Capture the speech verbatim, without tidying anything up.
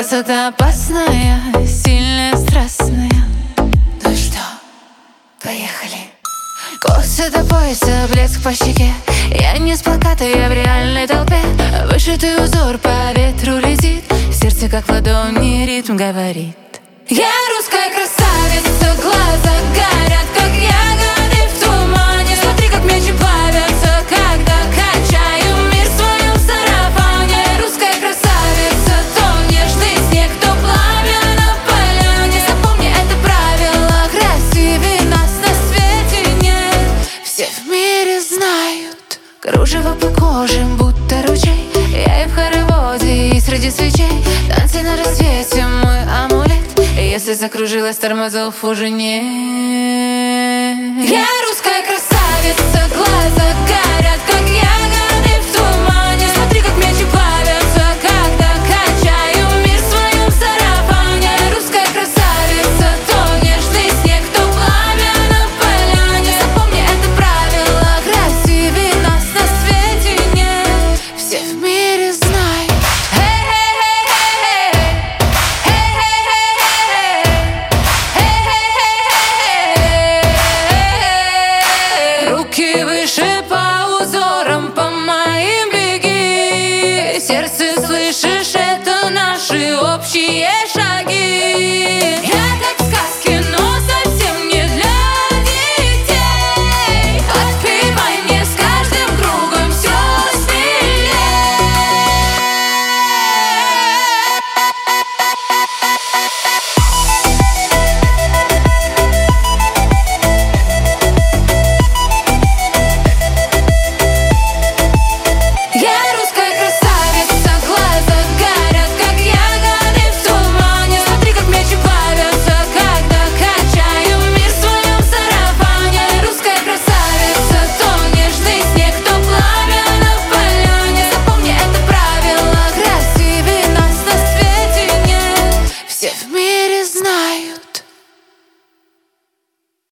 Красота опасная, сильная, страстная. Ну что, поехали. Косы до пояса, блеск по щеке. Я не с плаката, я в реальной толпе. Вышитый узор по ветру летит. Сердце как в ладони ритм говорит. Я русская красавица, глаза горят, как ягоды в тумане. Смотри, как мечи плавятся, когда качаю мир в своем сарафане. Русская красавица, то нежный снег, то пламя на поляне. Запомни это правило, красивее нас на свете нет. Все в мире знают, кружево по коже, будто ручей. Я и в хороводе, и среди свечей. Танцы на рассвете, мой амулет. Если закружилась, тормозов уже нет. Я русская красавица, глаз